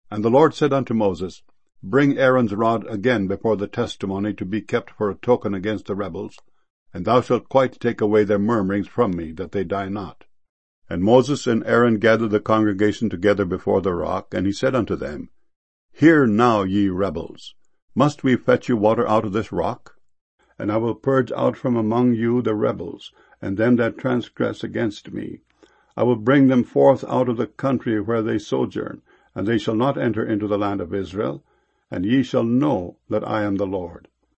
And the Lord said unto Moses, Bring Aaron's rod again before the testimony to be kept for a token against the rebels, and thou shalt quite take away their murmurings from me, that they die not. And Moses and Aaron gathered the congregation together before the rock, and he said unto them, Hear now, ye rebels, must we fetch you water out of this rock? And I will purge out from among you the rebels, and them that transgress against me. I will bring them forth out of the country where they sojourn, and they shall not enter into the land of Israel, and ye shall know that I am the Lord.